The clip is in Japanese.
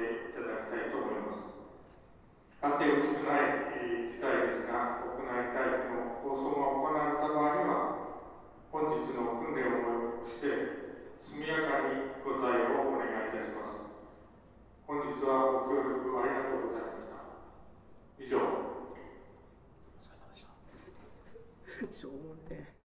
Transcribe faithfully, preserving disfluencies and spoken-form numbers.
ていただきたいと思います。勝手ほしくない事態ですが、国内退避の放送が行われた場合には、本日の訓練をもして、速やかにご対応をお願い